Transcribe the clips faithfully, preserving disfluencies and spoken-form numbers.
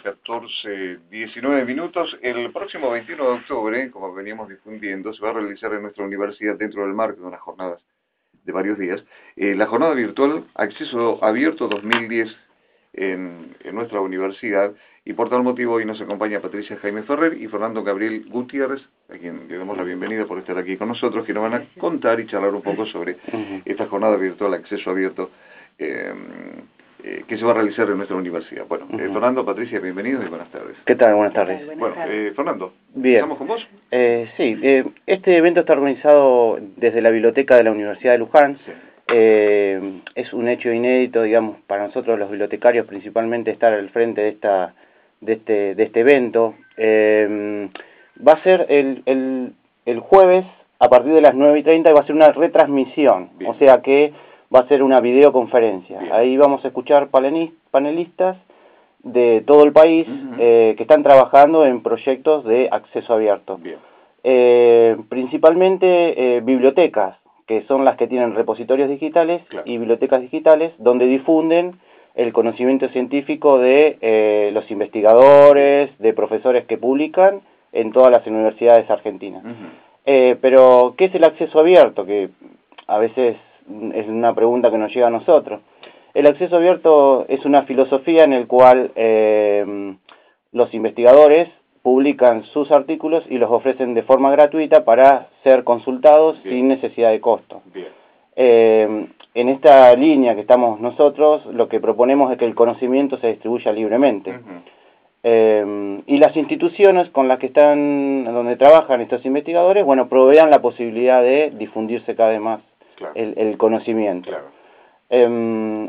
catorce, diecinueve minutos. El próximo veintiuno de octubre, como veníamos difundiendo, se va a realizar en nuestra universidad, dentro del marco de unas jornadas de varios días, eh, la jornada virtual Acceso Abierto dos mil diez en, en nuestra universidad, y por tal motivo hoy nos acompaña Patricia Jaime Ferrer y Fernando Gabriel Gutiérrez, a quien le damos la bienvenida por estar aquí con nosotros, que nos van a contar y charlar un poco sobre esta jornada virtual Acceso Abierto eh, eh, que se va a realizar en nuestra universidad. Bueno, eh, Fernando, Patricia, bienvenidos y buenas tardes. ¿Qué tal? Buenas tardes. Buenas bueno, eh, Fernando, Bien. ¿estamos con vos? Eh, sí, eh, este evento está organizado desde la biblioteca de la Universidad de Luján. Sí. Eh, es un hecho inédito, digamos, para nosotros los bibliotecarios, principalmente estar al frente de esta de este de este evento. Eh, va a ser el, el, el jueves a partir de las nueve y treinta y va a ser una retransmisión. Bien. O sea que va a ser una videoconferencia. Bien. Ahí vamos a escuchar panelistas de todo el país uh-huh. eh, que están trabajando en proyectos de acceso abierto. Bien. Eh, principalmente eh, bibliotecas, que son las que tienen repositorios digitales, claro. y bibliotecas digitales, donde difunden el conocimiento científico de eh, los investigadores, de profesores que publican en todas las universidades argentinas. Uh-huh. eh, pero, ¿qué es el acceso abierto? Que a veces es una pregunta que nos llega a nosotros. El acceso abierto es una filosofía en la cual eh, los investigadores publican sus artículos y los ofrecen de forma gratuita para ser consultados Bien. sin necesidad de costo. Eh, en esta línea que estamos nosotros, lo que proponemos es que el conocimiento se distribuya libremente. Uh-huh. eh, y las instituciones con las que están, donde trabajan estos investigadores, bueno, provean la posibilidad de difundirse cada vez más claro. el, el conocimiento. Claro. Eh,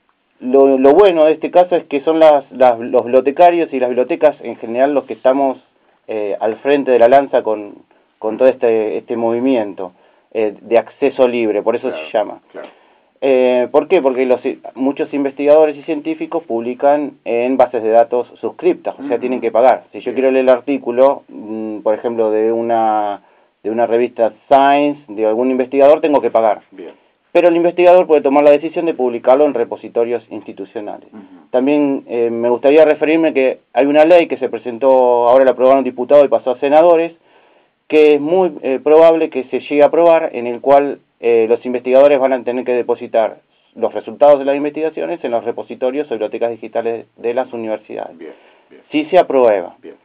Lo, lo bueno de este caso es que son las, las, los bibliotecarios y las bibliotecas en general los que estamos eh, al frente de la lanza con, con todo este, este movimiento eh, de acceso libre, por eso claro, se llama. Claro. Eh, ¿Por qué? Porque los, muchos investigadores y científicos publican en bases de datos suscriptas, o sea, uh-huh. tienen que pagar. Si yo sí. quiero leer el artículo, mmm, por ejemplo, de una, de una revista Science, de algún investigador, tengo que pagar. Bien. Pero el investigador puede tomar la decisión de publicarlo en repositorios institucionales. Uh-huh. También eh, me gustaría referirme que hay una ley que se presentó, ahora la aprobaron diputados y pasó a senadores, que es muy eh, probable que se llegue a aprobar, en el cual eh, los investigadores van a tener que depositar los resultados de las investigaciones en los repositorios o bibliotecas digitales de las universidades. Bien, bien. Si se aprueba. Bien.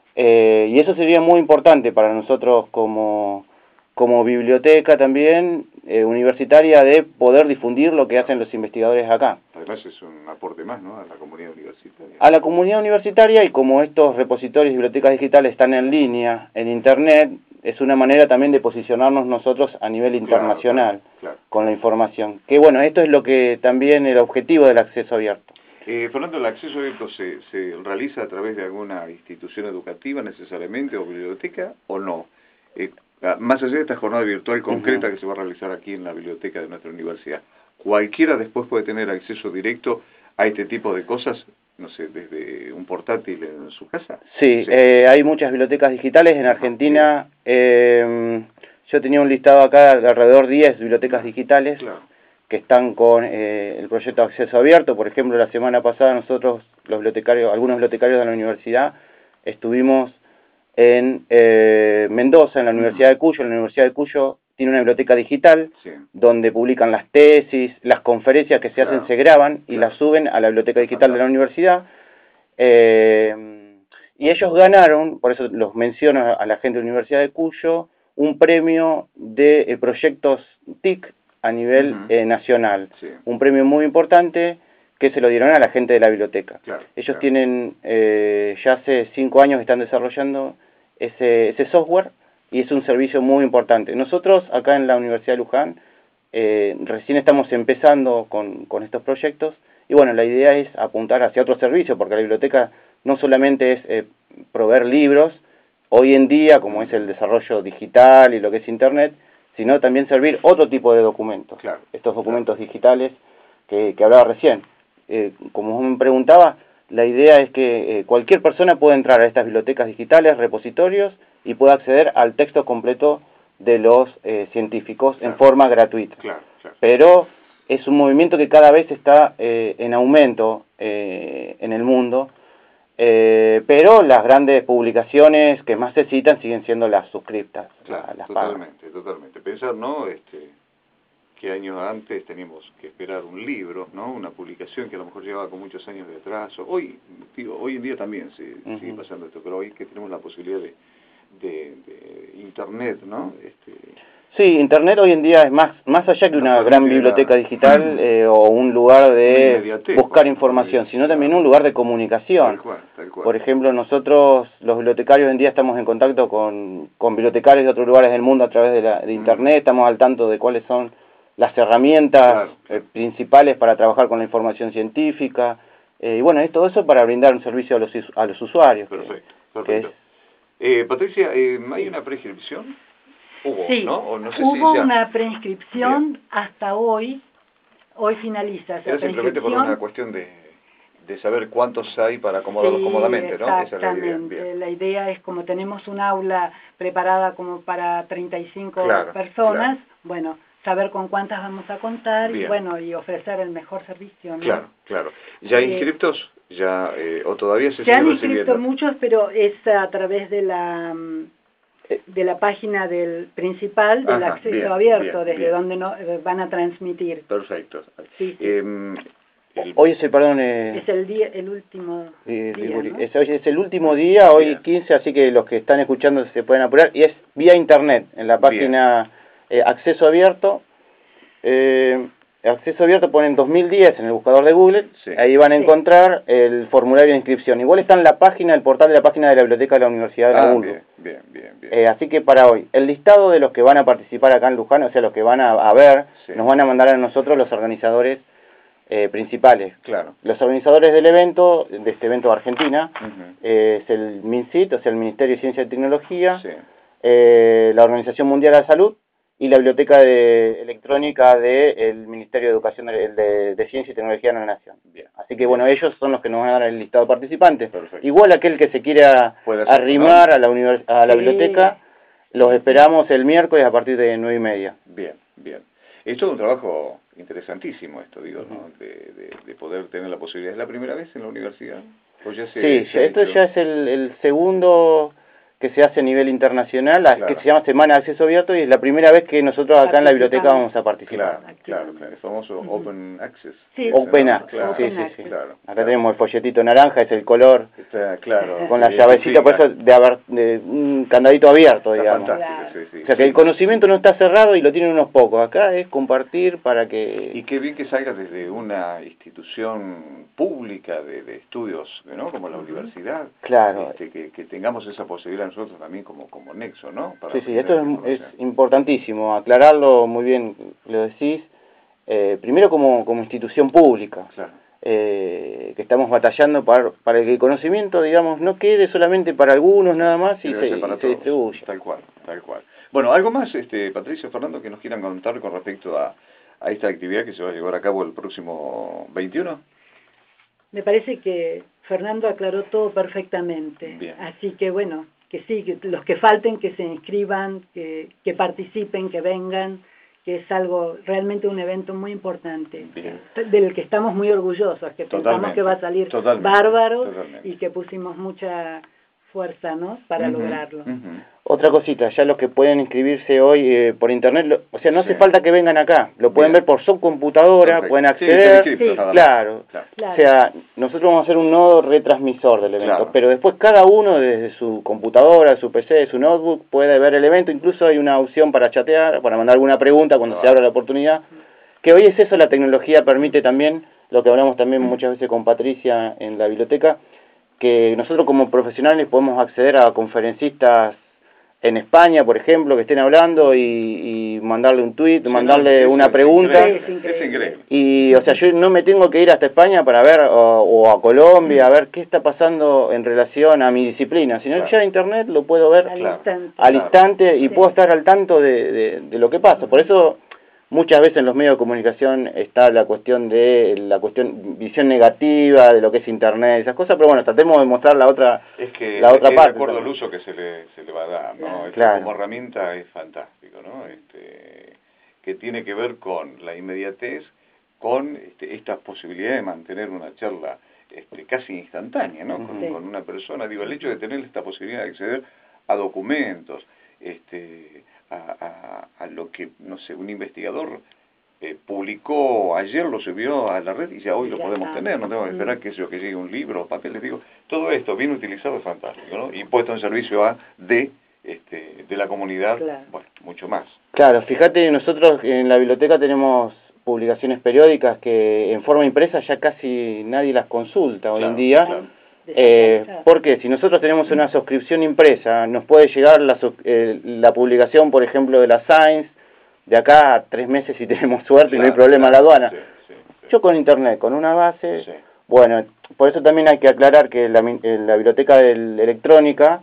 Eh, y eso sería muy importante para nosotros como... como biblioteca también eh, universitaria, de poder difundir lo que hacen los investigadores acá. Además es un aporte más, ¿no?, a la comunidad universitaria. A la comunidad universitaria, y como estos repositorios y bibliotecas digitales están en línea, en Internet, es una manera también de posicionarnos nosotros a nivel internacional, claro, claro, claro. con la información. Que bueno, esto es lo que también el objetivo del acceso abierto. Eh, Fernando, ¿el acceso abierto se, se realiza a través de alguna institución educativa necesariamente o biblioteca o no? Eh, Más allá de esta jornada virtual concreta uh-huh. que se va a realizar aquí en la biblioteca de nuestra universidad, ¿cualquiera después puede tener acceso directo a este tipo de cosas, no sé, desde un portátil en su casa? Sí, sí. Eh, hay muchas bibliotecas digitales en Argentina. Eh, yo tenía un listado acá de alrededor de diez bibliotecas digitales claro. que están con eh, el proyecto de acceso abierto. Por ejemplo, la semana pasada nosotros, los bibliotecarios, algunos bibliotecarios de la universidad, estuvimos en eh, Mendoza, en la Universidad de Cuyo. La Universidad de Cuyo tiene una biblioteca digital sí. donde publican las tesis, las conferencias que se claro. hacen se graban y claro. las suben a la biblioteca digital de la universidad. Eh, y ellos ganaron, por eso los menciono a la gente de la Universidad de Cuyo, un premio de eh, proyectos T I C a nivel uh-huh. eh, nacional. Sí. Un premio muy importante que se lo dieron a la gente de la biblioteca. Claro, ellos claro. tienen, eh, ya hace cinco años que están desarrollando ese, ese software, y es un servicio muy importante. Nosotros acá en la Universidad de Luján eh, recién estamos empezando con, con estos proyectos, y bueno, la idea es apuntar hacia otro servicio, porque la biblioteca no solamente es eh, proveer libros, hoy en día, como es el desarrollo digital y lo que es Internet, sino también servir otro tipo de documentos, claro, estos documentos claro. digitales que, que hablaba recién. Eh, como me preguntaba, la idea es que eh, cualquier persona pueda entrar a estas bibliotecas digitales, repositorios, y pueda acceder al texto completo de los eh, científicos claro. en forma gratuita. Claro, claro. Pero es un movimiento que cada vez está eh, en aumento eh, en el mundo, Eh, pero las grandes publicaciones que más se citan siguen siendo las suscriptas. Claro, las totalmente, pagas. totalmente. Pensar, ¿no? Este, que años antes teníamos que esperar un libro, ¿no? Una publicación que a lo mejor llevaba con muchos años de atraso. Hoy, digo, hoy en día también se Uh-huh. sigue pasando esto, pero hoy que tenemos la posibilidad de, de, de internet, ¿no? Este, Sí, Internet hoy en día es más más allá que una gran biblioteca la, digital eh, o un lugar de buscar por, información, por, sino claro, también un lugar de comunicación. Tal cual, tal cual. Por ejemplo, nosotros los bibliotecarios hoy en día estamos en contacto con, con bibliotecarios de otros lugares del mundo a través de, la, de Internet, mm. estamos al tanto de cuáles son las herramientas claro, claro. Eh, principales para trabajar con la información científica, eh, y bueno, es todo eso para brindar un servicio a los, a los usuarios. Perfecto, que, perfecto. Que es... eh, Patricia, eh, ¿hay una prescripción? Hubo, sí, ¿no? O no sé hubo si ya... una preinscripción Bien. hasta hoy, hoy finaliza esa Era simplemente por una cuestión de, de saber cuántos hay para acomodarlos sí, cómodamente, ¿no? Exactamente, esa es la idea. La idea es como tenemos un aula preparada como para treinta y cinco claro, personas, claro. bueno, saber con cuántas vamos a contar Bien. y bueno, y ofrecer el mejor servicio, ¿no? Claro, claro. ¿Ya eh, inscriptos? ya eh, ¿O todavía se, se siguen han recibiendo? inscrito muchos, pero es a través de la... de la página del principal del Ajá, acceso bien, abierto, bien, desde bien. donde no, van a transmitir. Perfecto. Sí, sí. Eh, el, hoy es el, perdón, eh, es el día, el último eh, día, ¿no? es, hoy es el último día, hoy bien. quince, así que los que están escuchando se pueden apurar, y es vía internet, en la página eh, acceso abierto, eh, acceso abierto ponen dos mil diez en el buscador de Google, sí. ahí van a encontrar sí. el formulario de inscripción. Igual está en la página, el portal de la página de la Biblioteca de la Universidad de la ah, U L U. Bien, bien, bien. bien. Eh, así que para hoy, el listado de los que van a participar acá en Luján, o sea, los que van a, a ver, sí. nos van a mandar a nosotros los organizadores eh, principales. Claro. Los organizadores del evento, de este evento de Argentina, uh-huh. eh, es el MinCit, o sea, el Ministerio de Ciencia y Tecnología, sí. eh, la Organización Mundial de la Salud, y la Biblioteca de, Electrónica del Ministerio de Educación de, de, de Ciencia y Tecnología de la Nación. Bien. Así que, bueno, ellos son los que nos van a dar el listado de participantes. Perfecto. Igual aquel que se quiera arrimar a la, univers a la sí. biblioteca, los esperamos el miércoles a partir de nueve y media. Bien, bien. Es todo un trabajo interesantísimo esto, digo, ¿no? De, de, de poder tener la posibilidad. ¿Es la primera vez en la universidad? ¿O ya se, sí, se esto hecho? ya es el, el segundo que se hace a nivel internacional, claro. que se llama Semana de Acceso Abierto, y es la primera vez que nosotros acá en la biblioteca vamos a participar. Claro, claro, claro. El famoso uh-huh. Open Access. Sí, Open Access, claro. sí, sí, sí. Claro, acá claro. tenemos el folletito naranja, es el color, Está, claro, con la llavecita, por eso de, haber, de un candadito abierto, está digamos. Fantástico, sí, sí. O sea que sí. el conocimiento no está cerrado y lo tienen unos pocos. Acá es compartir para que... Y qué bien que salga desde una institución pública de, de estudios, ¿no? Como la universidad. Claro. Este, que, que tengamos esa posibilidad nosotros también como, como nexo, ¿no? Para sí, sí, esto es, es importantísimo, aclararlo muy bien, lo decís. Eh, primero como, como institución pública, claro. eh, que estamos batallando para, para que el conocimiento, digamos, no quede solamente para algunos nada más y se, para y se distribuya. Tal cual, tal cual. Bueno, algo más, este, Patricia, Fernando, que nos quieran contar con respecto a, a esta actividad que se va a llevar a cabo el próximo veintiuno. Me parece que Fernando aclaró todo perfectamente. Bien. Así que bueno, que sí, que los que falten, que se inscriban, que, que participen, que vengan, que es algo, realmente un evento muy importante, que, del que estamos muy orgullosos, que totalmente, pensamos que va a salir totalmente, bárbaro totalmente. y que pusimos mucha fuerza, ¿no?, para uh-huh, lograrlo. Uh-huh. Otra cosita, ya los que pueden inscribirse hoy eh, por internet, lo, o sea, no sí. hace falta que vengan acá, lo pueden Bien. ver por su computadora, Perfecto. pueden acceder, sí, sí. claro. claro, o sea, nosotros vamos a hacer un nodo retransmisor del evento, claro. pero después cada uno desde su computadora, su P C, su notebook, puede ver el evento, incluso hay una opción para chatear, para mandar alguna pregunta cuando claro. se abra la oportunidad, que hoy es eso, la tecnología permite también, lo que hablamos también muchas veces con Patricia en la biblioteca, que nosotros como profesionales podemos acceder a conferencistas en España, por ejemplo, que estén hablando y, y mandarle un tweet, sí, mandarle no, una es pregunta. Es increíble, es increíble. Y, o sea, yo no me tengo que ir hasta España para ver, o, o a Colombia, a ver qué está pasando en relación a mi disciplina, sino claro. que ya en Internet lo puedo ver al claro. instante, al claro. instante y sí. puedo estar al tanto de, de, de lo que pasa. Por eso muchas veces en los medios de comunicación está la cuestión de la cuestión visión negativa de lo que es internet, esas cosas, pero bueno, tratemos de mostrar la otra es que la otra es parte. De acuerdo al uso que se le, se le va a dar, ¿no? Este, claro. Como herramienta es fantástico, ¿no? Este, que tiene que ver con la inmediatez, con este, esta posibilidad de mantener una charla este, casi instantánea, ¿no? Con, Sí. con una persona. Digo, el hecho de tener esta posibilidad de acceder a documentos, este, a, a, a lo que, no sé, un investigador eh, publicó ayer, lo subió a la red y ya hoy lo Ya podemos está. tener, no tengo que esperar Mm. que eso, que llegue un libro o papel, les digo, todo esto bien utilizado es fantástico, ¿no? Y puesto en servicio a de, este, de la comunidad, Claro. bueno, mucho más. Claro, fíjate, nosotros en la biblioteca tenemos publicaciones periódicas que en forma impresa ya casi nadie las consulta hoy Claro, en día. claro. Eh, Desactualizado. porque si nosotros tenemos una suscripción impresa, nos puede llegar la, sus- eh, la publicación, por ejemplo, de la Science, de acá a tres meses si tenemos suerte y no hay Claro, problema en la claro, aduana. sí, sí, sí. Yo con internet, con una base, Sí. bueno, por eso también hay que aclarar que la, mi- eh, la biblioteca del- electrónica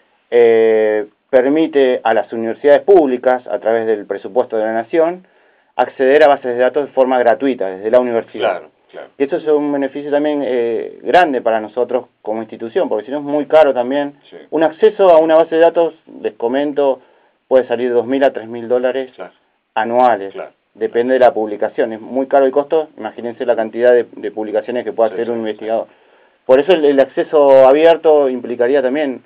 eh, permite a las universidades públicas, a través del presupuesto de la Nación, acceder a bases de datos de forma gratuita desde la universidad. Claro, claro. Y esto es un beneficio también eh, grande para nosotros como institución, porque si no es muy caro también. Sí. Un acceso a una base de datos, les comento, puede salir de dos mil a tres mil dólares Claro, anuales. claro. Depende de la publicación. Es muy caro el costo. Imagínense la cantidad de, de publicaciones que puede Sí, hacer sí, un sí. investigador. Por eso el, el acceso abierto implicaría también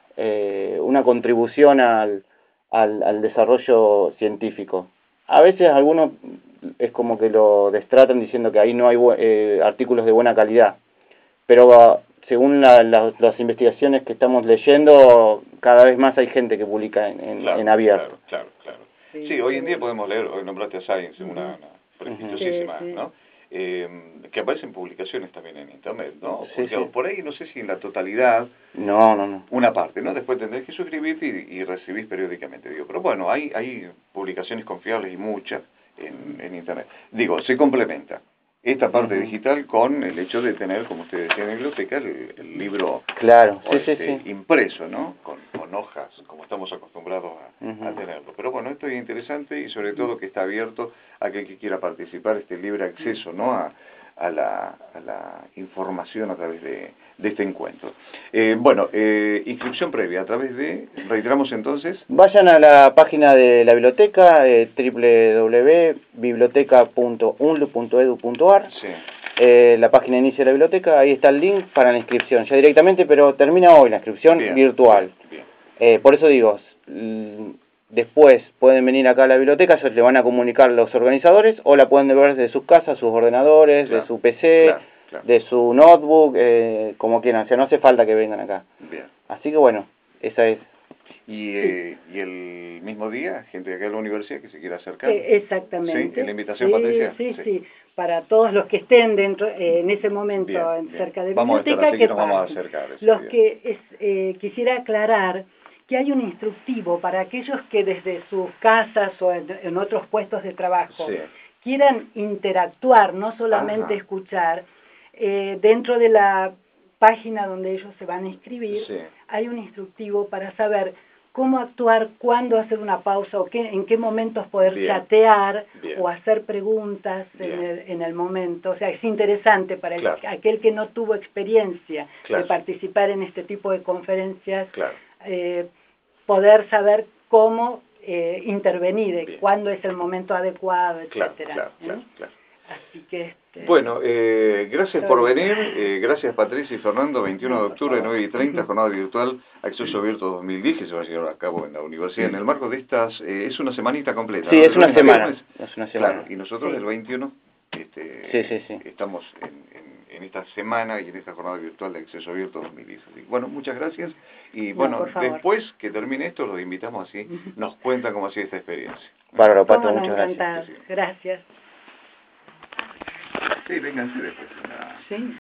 eh, una contribución al, al, al desarrollo científico. A veces algunos es como que lo destratan diciendo que ahí no hay bu- eh, artículos de buena calidad, pero uh, según la, la, las investigaciones que estamos leyendo, cada vez más hay gente que publica en, en, Claro, en abierto. claro, claro, claro. Sí, Sí, hoy en sí. día podemos leer, hoy nombraste a Science, Ujú. una, una prestigiosísima, Sí, sí. ¿no? Eh, que aparecen publicaciones también en Internet, ¿no? Sí, Publicado sí. por ahí, no sé si en la totalidad, No, no, no. una parte, ¿no? Después tendrás que suscribirte y, y recibís periódicamente, digo. Pero bueno, hay, hay publicaciones confiables y muchas en, en Internet. Digo, se complementa esta parte Ujú. digital con el hecho de tener, como ustedes decían en la biblioteca, el, el libro Claro, o sí, sí, este, sí. impreso, ¿no? Con, con hojas, como estamos acostumbrados a, Ujú. a tenerlo. Pero bueno, esto es interesante y sobre todo que está abierto a aquel que quiera participar, este libre acceso, ¿no? A, a, la, a la información a través de, de este encuentro. Eh, bueno, eh, inscripción previa a través de, reiteramos entonces, Vayan a la página de la biblioteca, eh, w w w punto biblioteca punto u n l u punto e d u punto a r. sí, Eh, la página inicia de la biblioteca, ahí está el link para la inscripción, ya directamente, pero termina hoy la inscripción bien, virtual. bien, bien. Eh, por eso digo, l- después pueden venir acá a la biblioteca, se le van a comunicar los organizadores, o la pueden ver desde sus casas, sus ordenadores, Claro, de su P C, claro, claro. de su notebook, eh, como quieran, o sea, no hace falta que vengan acá. Bien. Así que bueno, esa es. Y, eh, y el mismo día, gente de acá de la universidad que se quiera acercar. Eh, exactamente. ¿Sí? ¿Es la invitación, sí, Patricia? Sí, Sí. sí, para todos los que estén dentro eh, en ese momento Bien, en- bien. cerca de Vamos a estar, biblioteca, así que que nos vamos a pasen. acercar ese Los día. que es, eh, quisiera aclarar que hay un instructivo para aquellos que desde sus casas o en, en otros puestos de trabajo Sí. quieran interactuar, no solamente Ajá. escuchar, eh, dentro de la página donde ellos se van a inscribir, Sí. hay un instructivo para saber cómo actuar, cuándo hacer una pausa o qué, en qué momentos poder Bien. chatear Bien. o hacer preguntas en Bien. el, en el momento. O sea, es interesante para el- Claro. aquel que no tuvo experiencia Claro. de participar en este tipo de conferencias, Claro. eh, poder saber cómo eh, intervenir, eh, Bien. cuándo es el momento adecuado, Claro, etcétera. claro, ¿eh? claro, claro. Así que este, Bueno, eh, gracias por Estoy- venir, eh, gracias Patricia y Fernando, veintiuno No, de por octubre, favor. nueve y treinta, Ujú. jornada virtual, acceso abierto dos mil diez, que se va a llevar a cabo en la universidad. En el marco de estas, eh, es una semanita completa. Sí, ¿no? es De una lunes a semana, viernes. es una semana. Claro, y nosotros Sí. el veintiuno este, Sí, sí, sí. estamos en, en, en esta semana y en esta jornada virtual de acceso abierto dos mil diez. Así que, bueno, muchas gracias y No, bueno, por favor. después que termine esto, los invitamos así, Ujú. nos cuentan cómo ha sido esta experiencia. Bárbaro, Pato, cómo no, muchas gracias. encantados. Gracias. Sí, vénganse después. a la- Sí.